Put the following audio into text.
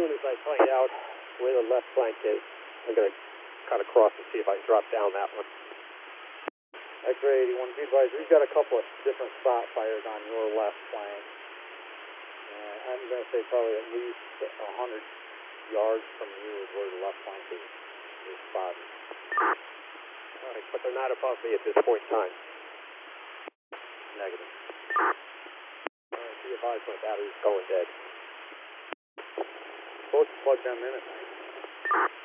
soon as I find out where the left flank is, I'm going to cut across and see if I can drop down that one. X-ray 81, be advised, we've got a couple of different spot fires on your left flank. I'm going to say probably at least 100 yards from you is where the left flank is spotted. All right, but they're not above me at this point in time. Negative. All right, be advised my battery's going dead. Supposed to plug them in at night.